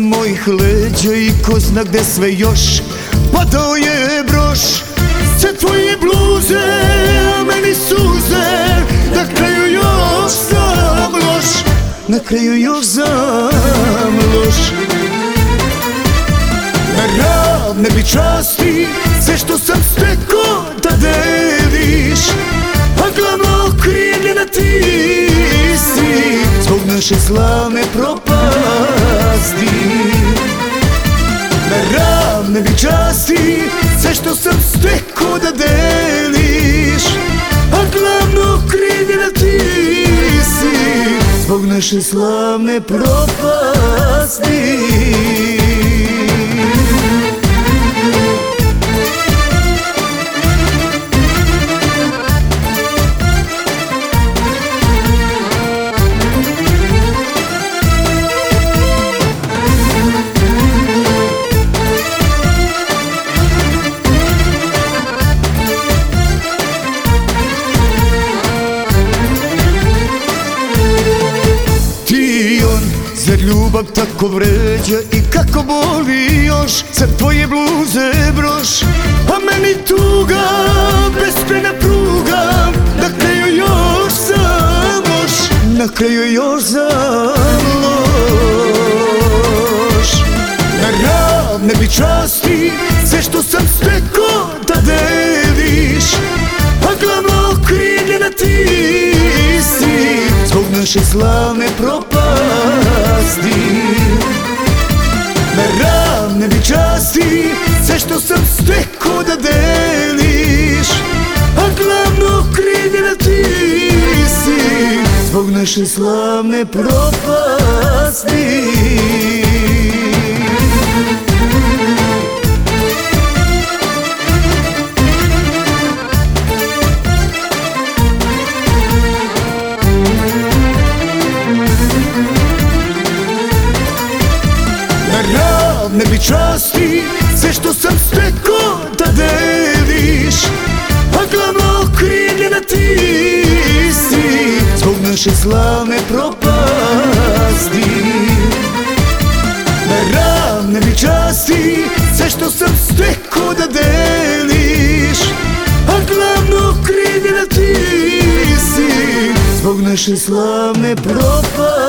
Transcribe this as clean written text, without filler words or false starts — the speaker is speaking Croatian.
mojih leđa i ko zna gde sve još padao je broš. Sve tvoje bluze, a meni suze, na kraju još sam loš, na kraju još sam loš. Na ravne bi časti sve što sam stekao da deliš, a glavno okrivljena ti si zbog naše slavne propasti. Na ravne bi časti sve što sam stekao da deliš, a glavno okrivljena ti si zbog naše slavne propasti. Zar ljubav tako vređa i kako boli još, za tvoje bluze broš, a meni tuga, beskrajna pruga, na kraju još sam loš, na kraju još sam loš. Na ravne bi časti sve što sam stekao da deliš, a glavno okrivljena ti si zbog naše slavne propasti. Na ravne bi časti sve što sam stekao da deliš, a glavno okrivljena ti si zbog naše slavne propasti. Ne bi časti sve što sam stekao da deliš, a glavno okrivljena ti si zbog naše slavne propasti. Na ravne bi časti sve što sam stekao da deliš, a glavno okrivljena ti si zbog naše slavne propasti.